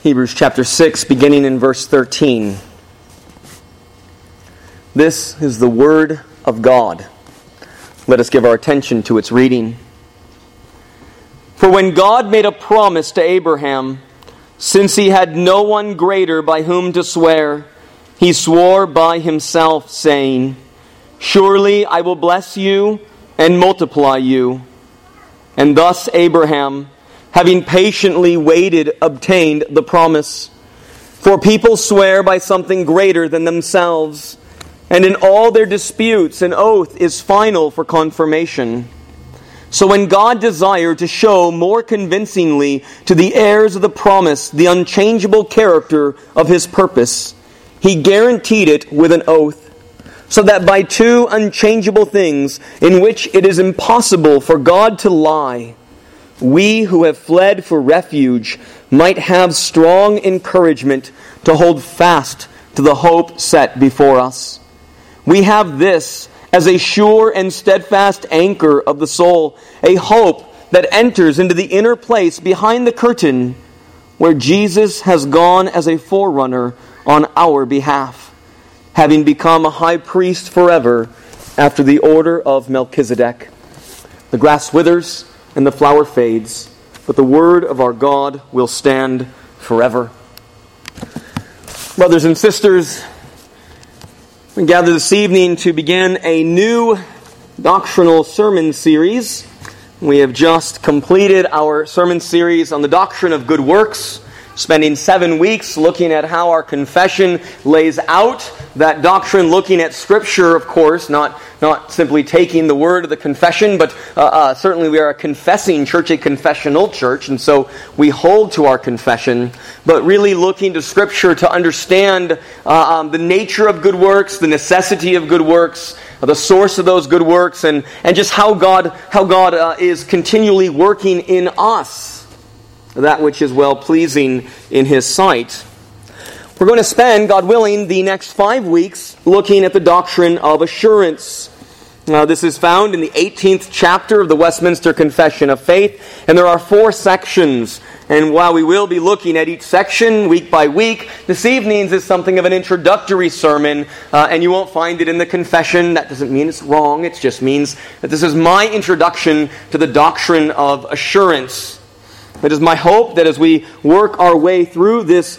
Hebrews chapter 6, beginning in verse 13. This is the Word of God. Let us give our attention to its reading. For when God made a promise to Abraham, since he had no one greater by whom to swear, he swore by himself, saying, Surely I will bless you and multiply you. And thus Abraham, having patiently waited, obtained the promise. For people swear by something greater than themselves, and in all their disputes an oath is final for confirmation. So when God desired to show more convincingly to the heirs of the promise the unchangeable character of His purpose, He guaranteed it with an oath, so that by two unchangeable things in which it is impossible for God to lie, we who have fled for refuge might have strong encouragement to hold fast to the hope set before us. We have this as a sure and steadfast anchor of the soul, a hope that enters into the inner place behind the curtain, where Jesus has gone as a forerunner on our behalf, having become a high priest forever after the order of Melchizedek. The grass withers and the flower fades, but the word of our God will stand forever. Brothers and sisters, we gather this evening to begin a new doctrinal sermon series. We have just completed our sermon series on the doctrine of good works, spending 7 weeks looking at how our confession lays out that doctrine, looking at Scripture, of course, not simply taking the word of the confession, but certainly we are a confessing church, a confessional church, and so we hold to our confession, but really looking to Scripture to understand the nature of good works, the necessity of good works, the source of those good works, and just how God is continually working in us that which is well-pleasing in His sight. We're going to spend, God willing, the next 5 weeks looking at the doctrine of assurance. This is found in the 18th chapter of the Westminster Confession of Faith, and there are 4 sections. And while we will be looking at each section week by week, this evening's is something of an introductory sermon, and you won't find it in the confession. That doesn't mean it's wrong. It just means that this is my introduction to the doctrine of assurance. It is my hope that as we work our way through this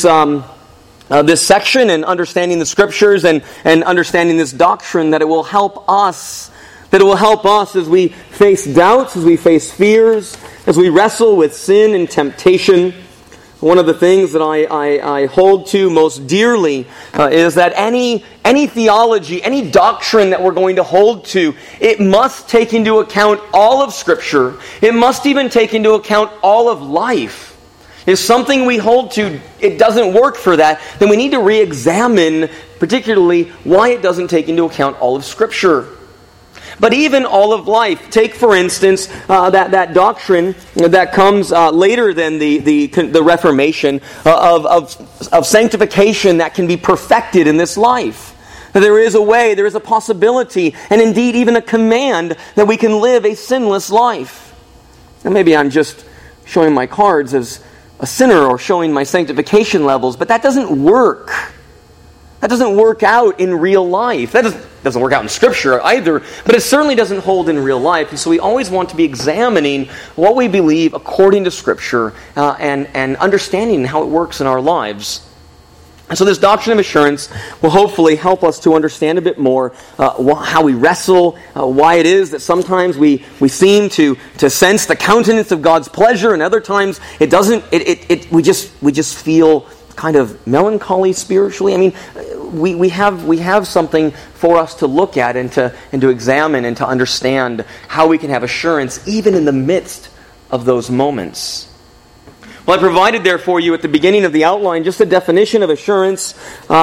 section and understanding the Scriptures and understanding this doctrine, that it will help us. That it will help us as we face doubts, as we face fears, as we wrestle with sin and temptation. One of the things that I hold to most dearly is that any theology, any doctrine that we're going to hold to, it must take into account all of Scripture. It must even take into account all of life. If something we hold to, it doesn't work for that, then we need to re-examine particularly why it doesn't take into account all of Scripture. But even all of life. Take, for instance, that doctrine that comes later than the Reformation of sanctification that can be perfected in this life. There is a way, there is a possibility, and indeed even a command that we can live a sinless life. And maybe I'm just showing my cards as a sinner or showing my sanctification levels, but that doesn't work. That doesn't work out in real life. That doesn't work out in Scripture either, but it certainly doesn't hold in real life. And so we always want to be examining what we believe according to Scripture and understanding how it works in our lives. And so this doctrine of assurance will hopefully help us to understand a bit more how we wrestle, why it is that sometimes we seem to sense the countenance of God's pleasure, and other times it doesn't. We just feel kind of melancholy spiritually. I mean, we have something for us to look at and to examine and to understand how we can have assurance even in the midst of those moments. Well, I provided there for you at the beginning of the outline just a definition of assurance.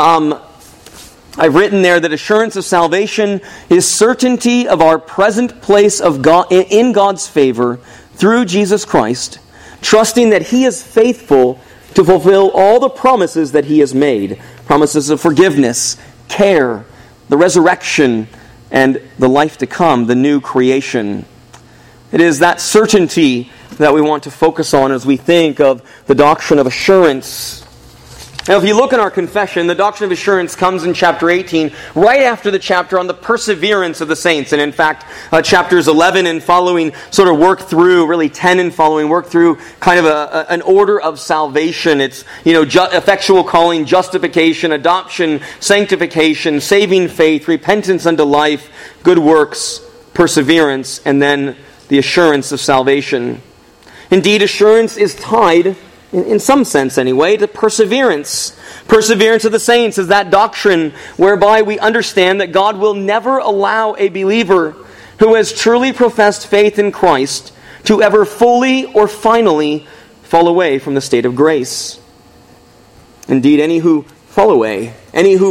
I've written there that assurance of salvation is certainty of our present place of God in God's favor through Jesus Christ, trusting that He is faithful to fulfill all the promises that He has made, promises of forgiveness, care, the resurrection, and the life to come, the new creation. It is that certainty that we want to focus on as we think of the doctrine of assurance. Now, if you look in our confession, the doctrine of assurance comes in chapter 18, right after the chapter on the perseverance of the saints. And in fact, chapters 11 and following sort of work through, really 10 and following, work through kind of an order of salvation. It's, effectual calling, justification, adoption, sanctification, saving faith, repentance unto life, good works, perseverance, and then the assurance of salvation. Indeed, assurance is tied, in some sense anyway, to perseverance. Perseverance of the saints is that doctrine whereby we understand that God will never allow a believer who has truly professed faith in Christ to ever fully or finally fall away from the state of grace. Indeed, any who fall away, any who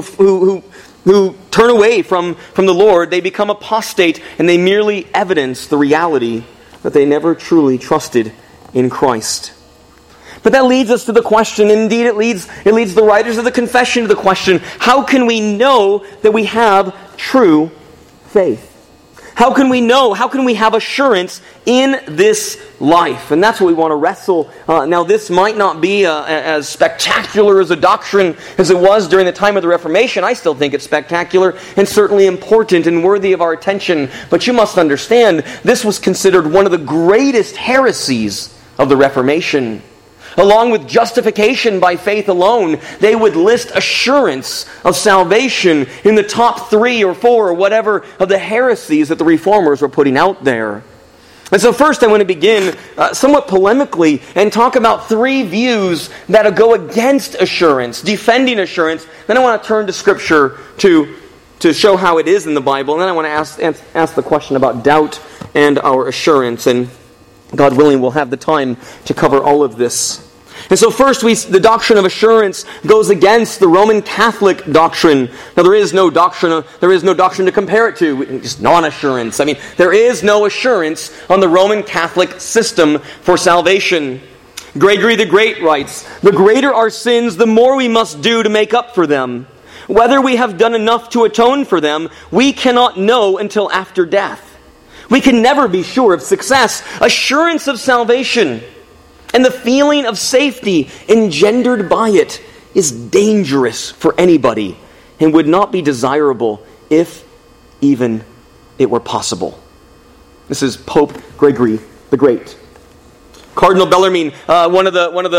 turn away from the Lord, they become apostate, and they merely evidence the reality that they never truly trusted in Christ. But that leads us to the question, and indeed it leads the writers of the confession to the question, how can we know that we have true faith? How can we know? How can we have assurance in this life? And that's what we want to wrestle. Now, this might not be as spectacular as a doctrine as it was during the time of the Reformation. I still think it's spectacular and certainly important and worthy of our attention. But you must understand, this was considered one of the greatest heresies of the Reformation. Along with justification by faith alone, they would list assurance of salvation in the top 3 or 4 or whatever of the heresies that the Reformers were putting out there. And so first I want to begin somewhat polemically and talk about 3 views that go against assurance, defending assurance. Then I want to turn to Scripture to show how it is in the Bible. And then I want to ask the question about doubt and our assurance. And God willing, we'll have the time to cover all of this. And so first, the doctrine of assurance goes against the Roman Catholic doctrine. Now, there is no doctrine to compare it to. It's non-assurance. I mean, there is no assurance on the Roman Catholic system for salvation. Gregory the Great writes, "The greater our sins, the more we must do to make up for them. Whether we have done enough to atone for them, we cannot know until after death. We can never be sure of success. Assurance of salvation and the feeling of safety engendered by it is dangerous for anybody and would not be desirable if even it were possible." This is Pope Gregory the Great. Cardinal Bellarmine, one of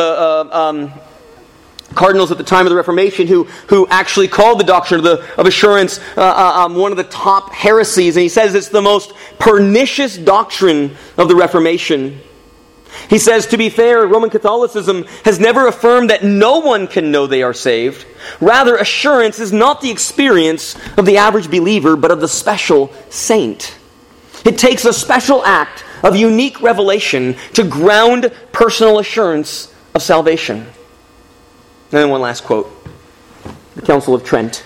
the cardinals at the time of the Reformation, who actually called the doctrine of assurance one of the top heresies, and he says it's the most pernicious doctrine of the Reformation. He says, to be fair, Roman Catholicism has never affirmed that no one can know they are saved. Rather, assurance is not the experience of the average believer, but of the special saint. It takes a special act of unique revelation to ground personal assurance of salvation. And then one last quote. The Council of Trent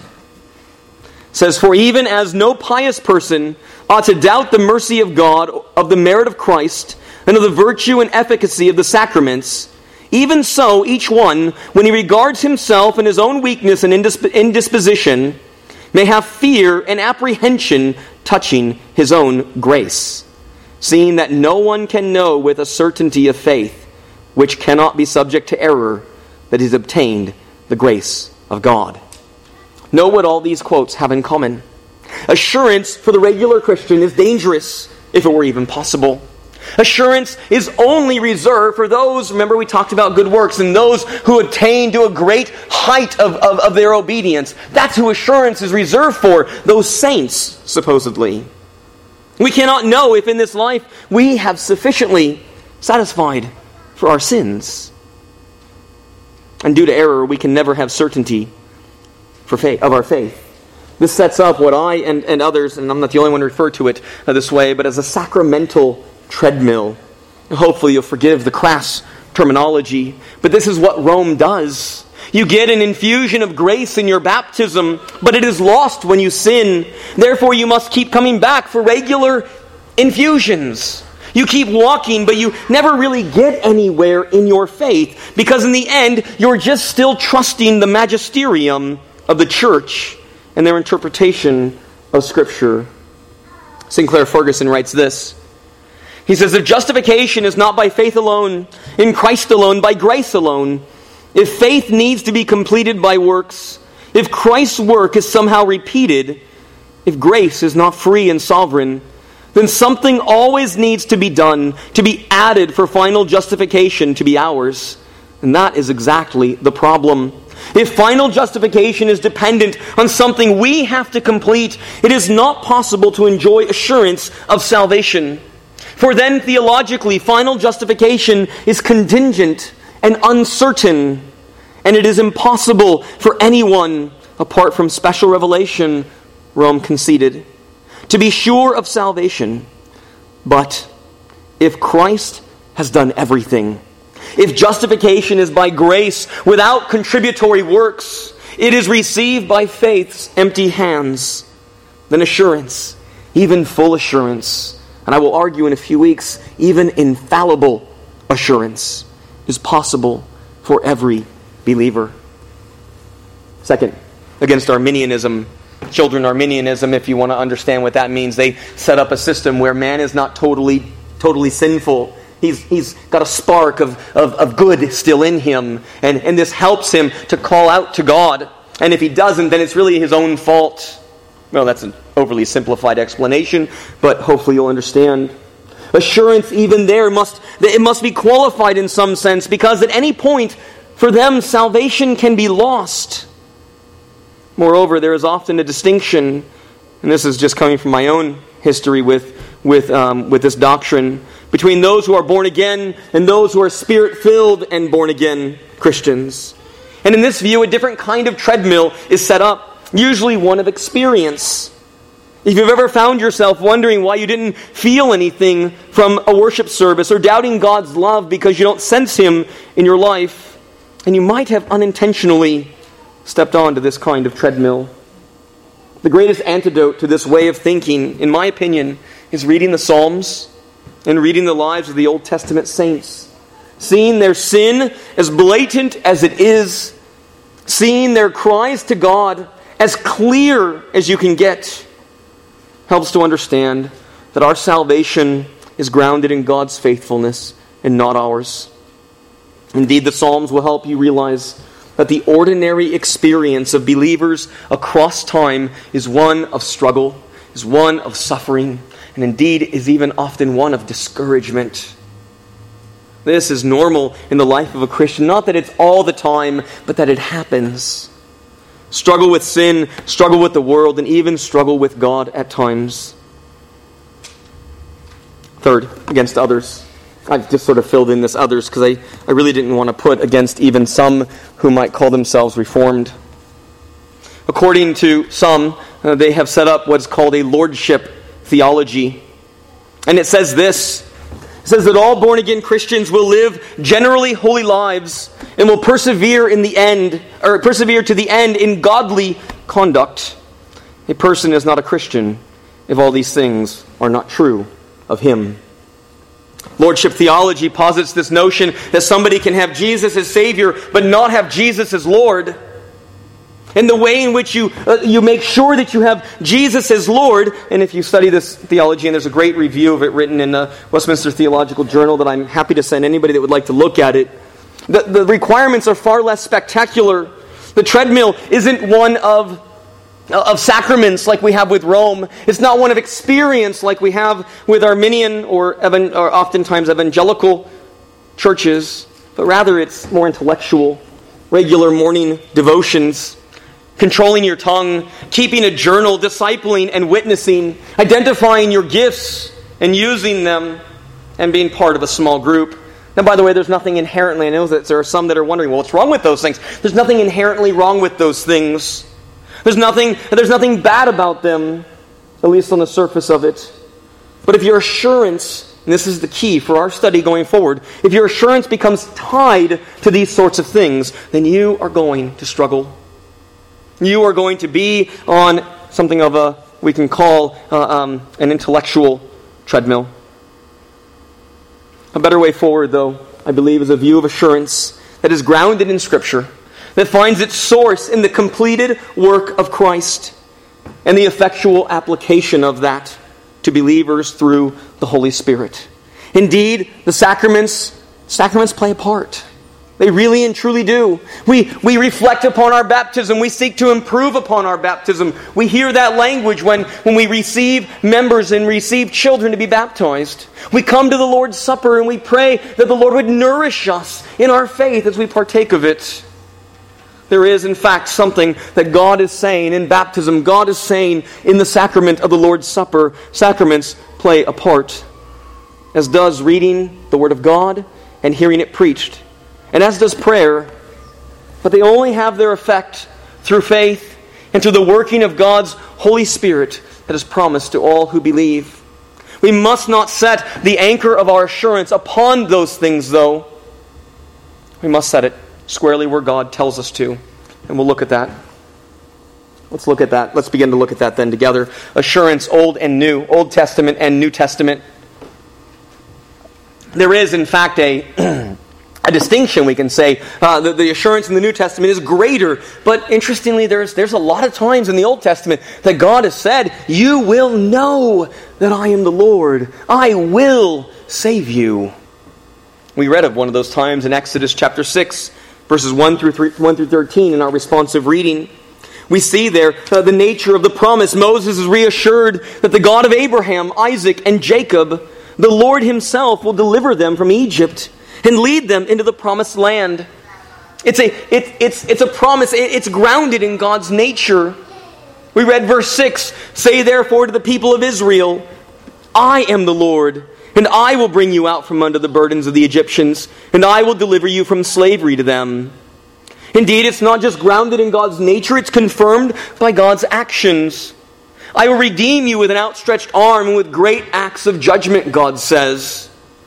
says, "For even as no pious person ought to doubt the mercy of God, of the merit of Christ, and of the virtue and efficacy of the sacraments, even so each one, when he regards himself and his own weakness and indisposition, may have fear and apprehension touching his own grace, seeing that no one can know with a certainty of faith, which cannot be subject to error, that he's obtained the grace of God." Know what all these quotes have in common. Assurance for the regular Christian is dangerous, if it were even possible. Assurance is only reserved for those, remember we talked about good works, and those who attain to a great height of their obedience. That's who assurance is reserved for, those saints, supposedly. We cannot know if in this life we have sufficiently satisfied for our sins. And due to error, we can never have certainty of our faith. This sets up what I and others, and I'm not the only one to refer to it this way, but as a sacramental treadmill. Hopefully you'll forgive the crass terminology, but this is what Rome does. You get an infusion of grace in your baptism, but it is lost when you sin. Therefore you must keep coming back for regular infusions. You keep walking, but you never really get anywhere in your faith, because in the end, you're just still trusting the magisterium of the church and their interpretation of Scripture. Sinclair Ferguson writes this. He says, if justification is not by faith alone, in Christ alone, by grace alone, if faith needs to be completed by works, if Christ's work is somehow repeated, if grace is not free and sovereign, then something always needs to be done, to be added for final justification to be ours. And that is exactly the problem. If final justification is dependent on something we have to complete, it is not possible to enjoy assurance of salvation. For then, theologically, final justification is contingent and uncertain, and it is impossible for anyone, apart from special revelation, Rome conceded, to be sure of salvation. But if Christ has done everything, if justification is by grace without contributory works, it is received by faith's empty hands, then assurance, even full assurance, and I will argue in a few weeks, even infallible assurance, is possible for every believer. Second, against Arminianism, children Arminianism, if you want to understand what that means, they set up a system where man is not totally sinful. He's got a spark of good still in him, and this helps him to call out to God. And if he doesn't, then it's really his own fault. Well, that's an overly simplified explanation, but hopefully you'll understand. Assurance, even there, must be qualified in some sense, because at any point, for them, salvation can be lost. Moreover, there is often a distinction, and this is just coming from my own history with this doctrine, between those who are born again and those who are Spirit-filled and born again Christians. And in this view, a different kind of treadmill is set up, usually one of experience. If you've ever found yourself wondering why you didn't feel anything from a worship service, or doubting God's love because you don't sense Him in your life, and you might have unintentionally stepped onto this kind of treadmill. The greatest antidote to this way of thinking, in my opinion, is reading the Psalms and reading the lives of the Old Testament saints. Seeing their sin as blatant as it is, seeing their cries to God as clear as you can get, helps to understand that our salvation is grounded in God's faithfulness and not ours. Indeed, the Psalms will help you realize that the ordinary experience of believers across time is one of struggle, is one of suffering, and indeed is even often one of discouragement. This is normal in the life of a Christian, not that it's all the time, but that it happens. Struggle with sin, struggle with the world, and even struggle with God at times. Third, against others. I've just sort of filled in this others because I really didn't want to put against even some who might call themselves Reformed. According to some, they have set up what's called a lordship theology. And it says this. It says that all born-again Christians will live generally holy lives and will persevere to the end in godly conduct. A person is not a Christian if all these things are not true of him. Lordship theology posits this notion that somebody can have Jesus as Savior but not have Jesus as Lord. And the way in which you make sure that you have Jesus as Lord, and if you study this theology, and there's a great review of it written in the Westminster Theological Journal that I'm happy to send anybody that would like to look at it, the requirements are far less spectacular. The treadmill isn't one of sacraments like we have with Rome. It's not one of experience like we have with Arminian or oftentimes evangelical churches, but rather it's more intellectual, regular morning devotions, controlling your tongue, keeping a journal, discipling and witnessing, identifying your gifts and using them, and being part of a small group. Now, by the way, there's nothing inherently, I know that there are some that are wondering, well, what's wrong with those things? There's nothing inherently wrong with those things. There's nothing bad about them, at least on the surface of it. But if your assurance, and this is the key for our study going forward, if your assurance becomes tied to these sorts of things, then you are going to struggle. You are going to be on something of we can call an intellectual treadmill. A better way forward, though, I believe, is a view of assurance that is grounded in Scripture, that finds its source in the completed work of Christ and the effectual application of that to believers through the Holy Spirit. Indeed, the sacraments play a part. They really and truly do. We reflect upon our baptism. We seek to improve upon our baptism. We hear that language when we receive members and receive children to be baptized. We come to the Lord's Supper and we pray that the Lord would nourish us in our faith as we partake of it. There is, in fact, something that God is saying in baptism. God is saying in the sacrament of the Lord's Supper. Sacraments play a part, as does reading the Word of God and hearing it preached, and as does prayer, but they only have their effect through faith and through the working of God's Holy Spirit that is promised to all who believe. We must not set the anchor of our assurance upon those things, though. We must set it squarely where God tells us to, and we'll look at that. Let's look at that. Let's begin to look at that then together. Assurance, Old and New, Old Testament and New Testament. There is, in fact, a distinction, we can say. The assurance in the New Testament is greater. But interestingly, there's a lot of times in the Old Testament that God has said, you will know that I am the Lord. I will save you. We read of one of those times in Exodus chapter 6, verses 1 through 13 in our responsive reading. We see there the nature of the promise. Moses is reassured that the God of Abraham, Isaac, and Jacob, the Lord himself, will deliver them from Egypt and lead them into the promised land. It's a promise. It's grounded in God's nature. We read verse 6, say therefore to the people of Israel, I am the Lord, and I will bring you out from under the burdens of the Egyptians, and I will deliver you from slavery to them. Indeed, it's not just grounded in God's nature, it's confirmed by God's actions. I will redeem you with an outstretched arm and with great acts of judgment, God says.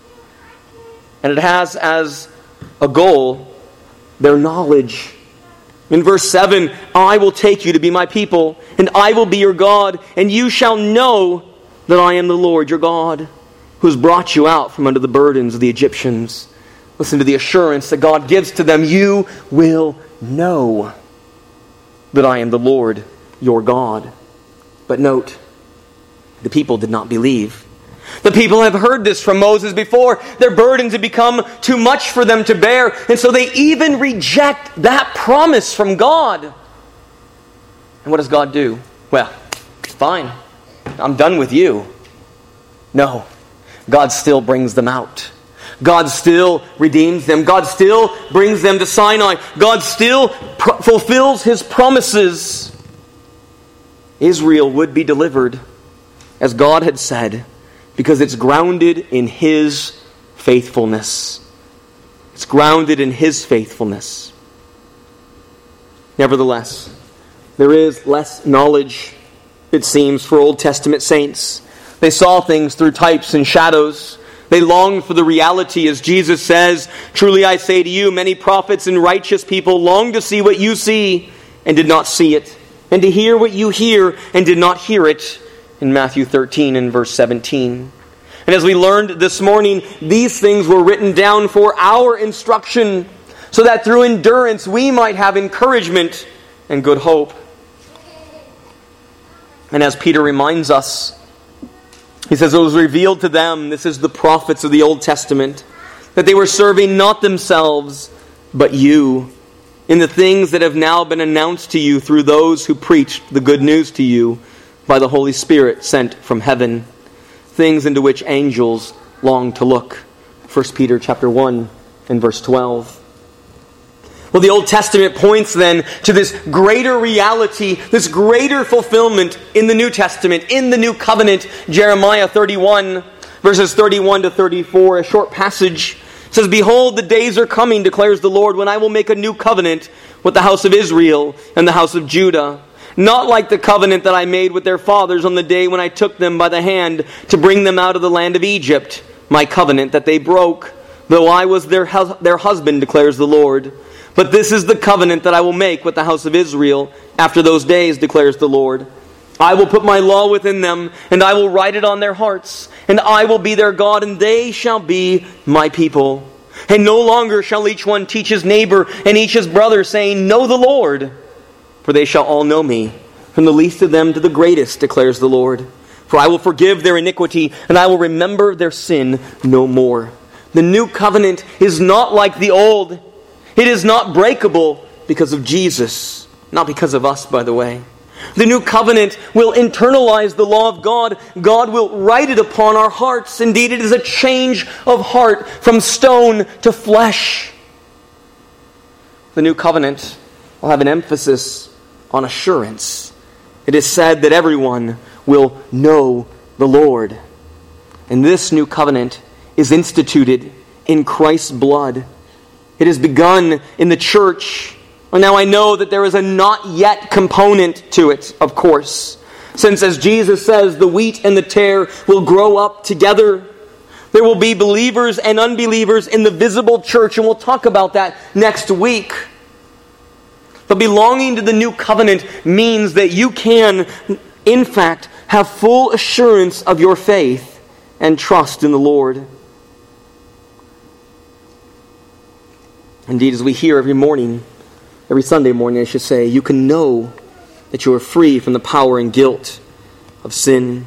And it has as a goal their knowledge. In verse 7, I will take you to be my people, and I will be your God, and you shall know that I am the Lord your God, who has brought you out from under the burdens of the Egyptians. Listen to the assurance that God gives to them. You will know that I am the Lord your God. But note, the people did not believe. The people have heard this from Moses before. Their burdens have become too much for them to bear, and so they even reject that promise from God. And what does God do? Well, fine. I'm done with you. No. God still brings them out. God still redeems them. God still brings them to Sinai. God still fulfills His promises. Israel would be delivered, as God had said, because it's grounded in His faithfulness. It's grounded in His faithfulness. Nevertheless, there is less knowledge, it seems, for Old Testament saints. They saw things through types and shadows. They longed for the reality, as Jesus says, truly I say to you, many prophets and righteous people longed to see what you see and did not see it, and to hear what you hear and did not hear it, in Matthew 13 and verse 17. And as we learned this morning, these things were written down for our instruction, so that through endurance we might have encouragement and good hope. And as Peter reminds us, he says, it was revealed to them, this is the prophets of the Old Testament, that they were serving not themselves, but you, in the things that have now been announced to you through those who preached the good news to you by the Holy Spirit sent from heaven, things into which angels long to look. 1 Peter chapter 1 and verse 12. Well, the Old Testament points then to this greater reality, this greater fulfillment in the New Testament, in the New Covenant. Jeremiah 31, verses 31 to 34, a short passage, says, behold, the days are coming, declares the Lord, when I will make a new covenant with the house of Israel and the house of Judah. Not like the covenant that I made with their fathers on the day when I took them by the hand to bring them out of the land of Egypt, my covenant that they broke, though I was their husband, declares the Lord. But this is the covenant that I will make with the house of Israel after those days, declares the Lord. I will put my law within them, and I will write it on their hearts, and I will be their God, and they shall be my people. And no longer shall each one teach his neighbor and each his brother, saying, know the Lord, for they shall all know me, from the least of them to the greatest, declares the Lord. For I will forgive their iniquity, and I will remember their sin no more. The new covenant is not like the old. It is not breakable because of Jesus. Not because of us, by the way. The new covenant will internalize the law of God. God will write it upon our hearts. Indeed, it is a change of heart from stone to flesh. The new covenant will have an emphasis on assurance. It is said that everyone will know the Lord. And this new covenant is instituted in Christ's blood. It has begun in the church. And now I know that there is a not yet component to it, of course. Since, as Jesus says, the wheat and the tare will grow up together. There will be believers and unbelievers in the visible church, and we'll talk about that next week. But belonging to the new covenant means that you can, in fact, have full assurance of your faith and trust in the Lord. Indeed, as we hear every Sunday morning, I should say, you can know that you are free from the power and guilt of sin.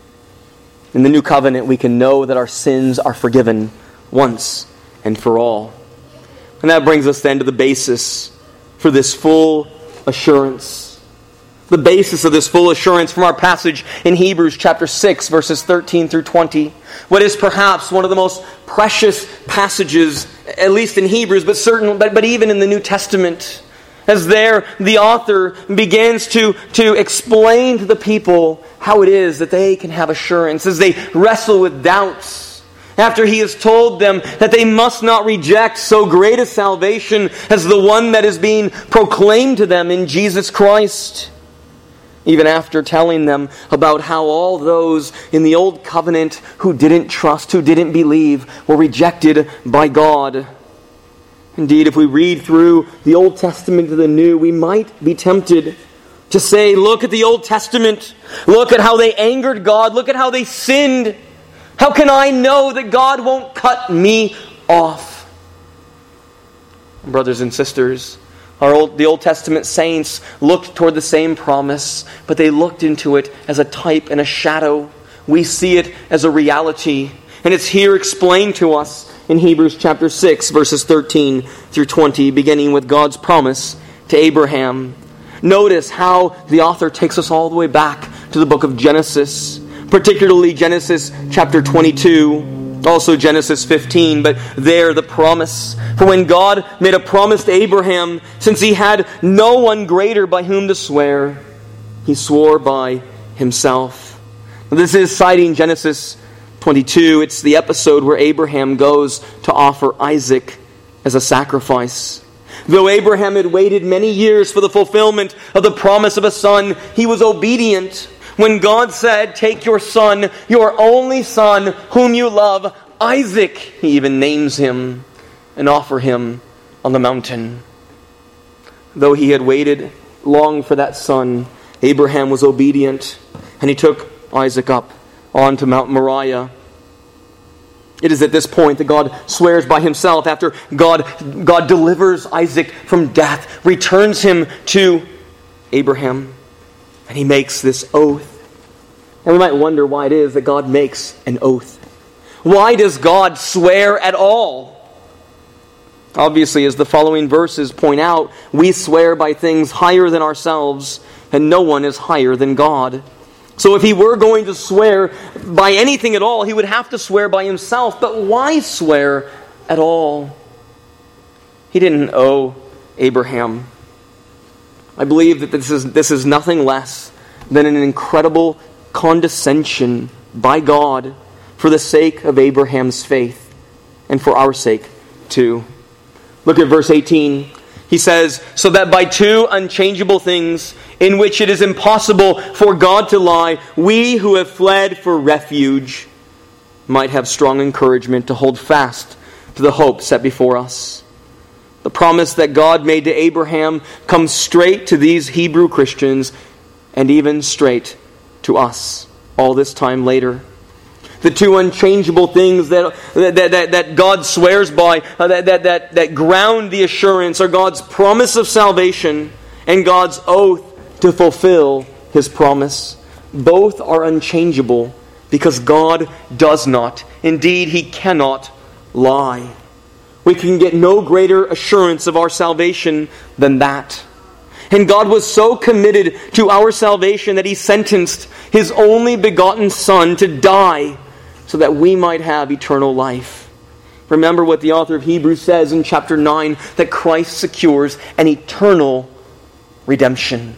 In the new covenant, we can know that our sins are forgiven once and for all. And that brings us then to the basis for this full assurance. The basis of this full assurance from our passage in Hebrews chapter 6, verses 13 through 20. What is perhaps one of the most precious passages, at least in Hebrews, but even in the New Testament. As there, the author begins to explain to the people how it is that they can have assurance as they wrestle with doubts. After he has told them that they must not reject so great a salvation as the one that is being proclaimed to them in Jesus Christ. Even after telling them about how all those in the old covenant who didn't trust, who didn't believe, were rejected by God. Indeed, if we read through the Old Testament to the New, we might be tempted to say, look at the Old Testament. Look at how they angered God. Look at how they sinned. How can I know that God won't cut me off? Brothers and sisters, the Old Testament saints looked toward the same promise, but they looked into it as a type and a shadow. We see it as a reality. And it's here explained to us in Hebrews chapter 6, verses 13 through 20, beginning with God's promise to Abraham. Notice how the author takes us all the way back to the book of Genesis, particularly Genesis chapter 22, also Genesis 15, but there the promise. For when God made a promise to Abraham, since he had no one greater by whom to swear, he swore by himself. This is citing Genesis 22. It's the episode where Abraham goes to offer Isaac as a sacrifice. Though Abraham had waited many years for the fulfillment of the promise of a son, he was obedient. When God said, take your son, your only son, whom you love, Isaac, he even names him, and offer him on the mountain. Though he had waited long for that son, Abraham was obedient, and he took Isaac up onto Mount Moriah. It is at this point that God swears by himself after God delivers Isaac from death, returns him to Abraham, and he makes this oath. And we might wonder why it is that God makes an oath. Why does God swear at all? Obviously, as the following verses point out, we swear by things higher than ourselves, and no one is higher than God. So if he were going to swear by anything at all, he would have to swear by himself. But why swear at all? He didn't owe Abraham. I believe that this is nothing less than an incredible condescension by God for the sake of Abraham's faith and for our sake too. Look at verse 18. He says, so that by two unchangeable things in which it is impossible for God to lie, we who have fled for refuge might have strong encouragement to hold fast to the hope set before us. The promise that God made to Abraham comes straight to these Hebrew Christians and even straight to us all this time later. The two unchangeable things that God swears by, that ground the assurance, are God's promise of salvation and God's oath to fulfill his promise. both are unchangeable because God does not. Indeed, He cannot lie. We can get no greater assurance of our salvation than that. And God was so committed to our salvation that He sentenced His only begotten Son to die so that we might have eternal life. Remember what the author of Hebrews says in chapter 9, that Christ secures an eternal redemption.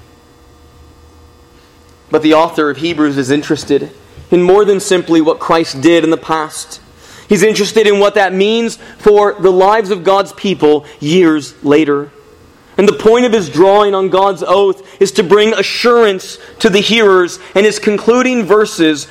But the author of Hebrews is interested in more than simply what Christ did in the past. He's interested in what that means for the lives of God's people years later. And the point of his drawing on God's oath is to bring assurance to the hearers, and his concluding verses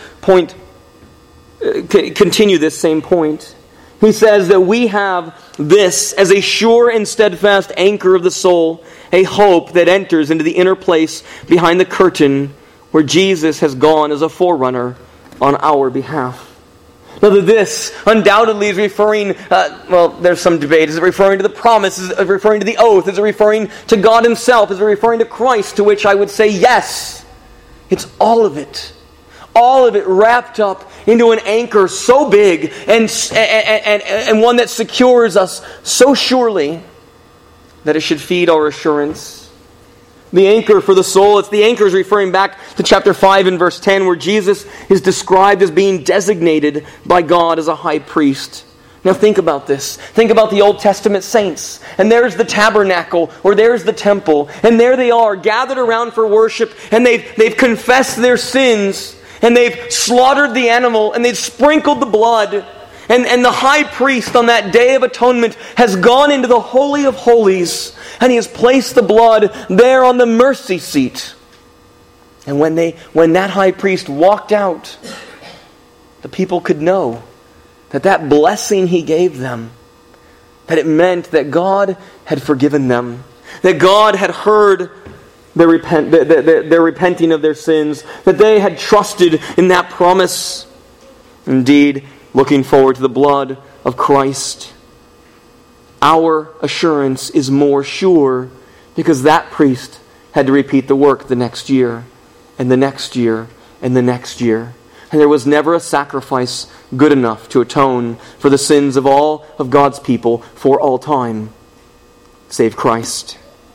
continue this same point. He says that we have this as a sure and steadfast anchor of the soul, a hope that enters into the inner place behind the curtain where Jesus has gone as a forerunner on our behalf. Now, this undoubtedly is referring, there's some debate. Is it referring to the promise? Is it referring to the oath? Is it referring to God Himself? Is it referring to Christ? To which I would say yes. It's all of it. All of it wrapped up into an anchor so big and one that secures us so surely that it should feed our assurance. The anchor for the soul, the anchor is referring back to chapter 5 and verse 10, where Jesus is described as being designated by God as a high priest. Now think about this. Think about the Old Testament saints. And there's the tabernacle, or there's the temple. And there they are, gathered around for worship. And they've confessed their sins. And they've slaughtered the animal. And they've sprinkled the blood. And the high priest on that Day of Atonement has gone into the Holy of Holies. And he has placed the blood there on the mercy seat. And when that high priest walked out, the people could know that blessing he gave them, that it meant that God had forgiven them, that God had heard their repenting of their sins, that they had trusted in that promise. Indeed, looking forward to the blood of Christ. Our assurance is more sure because that priest had to repeat the work the next year, and the next year, and the next year. And there was never a sacrifice good enough to atone for the sins of all of God's people for all time, save Christ.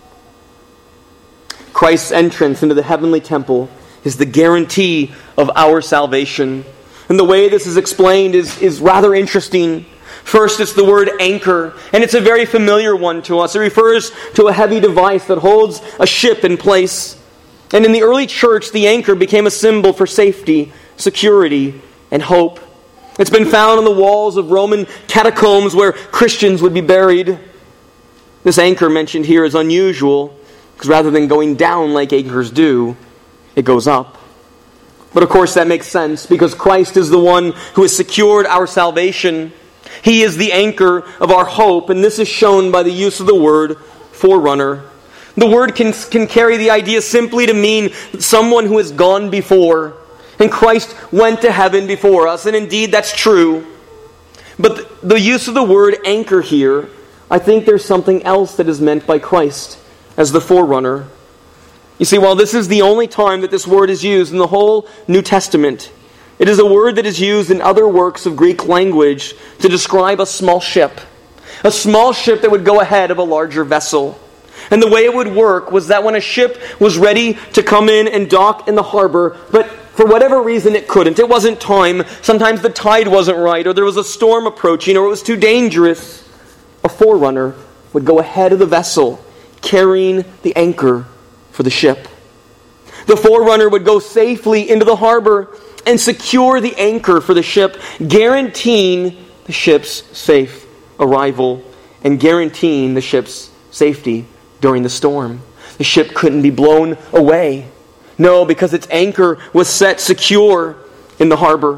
Christ's entrance into the heavenly temple is the guarantee of our salvation. And the way this is explained is rather interesting. First, it's the word anchor, and it's a very familiar one to us. It refers to a heavy device that holds a ship in place. And in the early church, the anchor became a symbol for safety, security, and hope. It's been found on the walls of Roman catacombs where Christians would be buried. This anchor mentioned here is unusual, because rather than going down like anchors do, it goes up. But of course that makes sense, because Christ is the one who has secured our salvation. He is the anchor of our hope, and this is shown by the use of the word forerunner. The word can carry the idea simply to mean someone who has gone before. And Christ went to heaven before us, and indeed that's true. But the use of the word anchor here, I think there's something else that is meant by Christ as the forerunner. You see, while this is the only time that this word is used in the whole New Testament, it is a word that is used in other works of Greek language to describe a small ship. A small ship that would go ahead of a larger vessel. And the way it would work was that when a ship was ready to come in and dock in the harbor, but for whatever reason it couldn't, it wasn't time, sometimes the tide wasn't right, or there was a storm approaching, or it was too dangerous, a forerunner would go ahead of the vessel, carrying the anchor for the ship. The forerunner would go safely into the harbor and secure the anchor for the ship, guaranteeing the ship's safe arrival and guaranteeing the ship's safety during the storm. The ship couldn't be blown away. No, because its anchor was set secure in the harbor.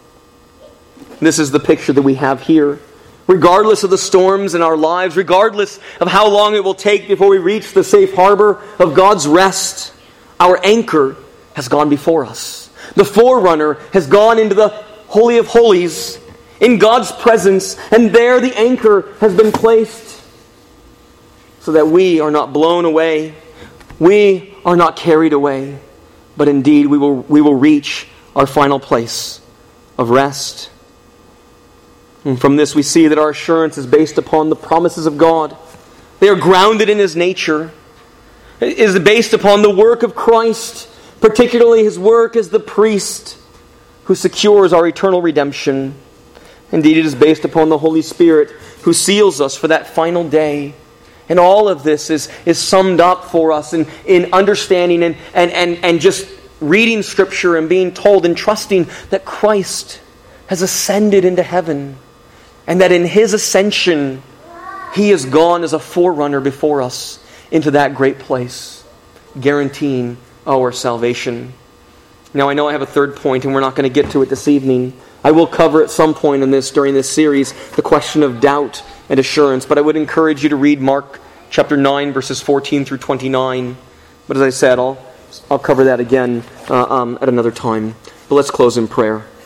This is the picture that we have here. Regardless of the storms in our lives, regardless of how long it will take before we reach the safe harbor of God's rest, our anchor has gone before us. The forerunner has gone into the Holy of Holies in God's presence, and there the anchor has been placed so that we are not blown away, we are not carried away, but indeed we will reach our final place of rest. And from this we see that our assurance is based upon the promises of God. They are grounded in His nature. It is based upon the work of Christ, particularly His work as the priest who secures our eternal redemption. Indeed, it is based upon the Holy Spirit who seals us for that final day. And all of this is summed up for us in understanding and just reading Scripture and being told and trusting that Christ has ascended into heaven, and that in His ascension, He has gone as a forerunner before us into that great place, guaranteeing our salvation. Now, I know I have a third point, and we're not going to get to it this evening. I will cover at some point in this, during this series, the question of doubt and assurance, but I would encourage you to read Mark chapter 9, verses 14 through 29. But as I said, I'll cover that again at another time. But let's close in prayer.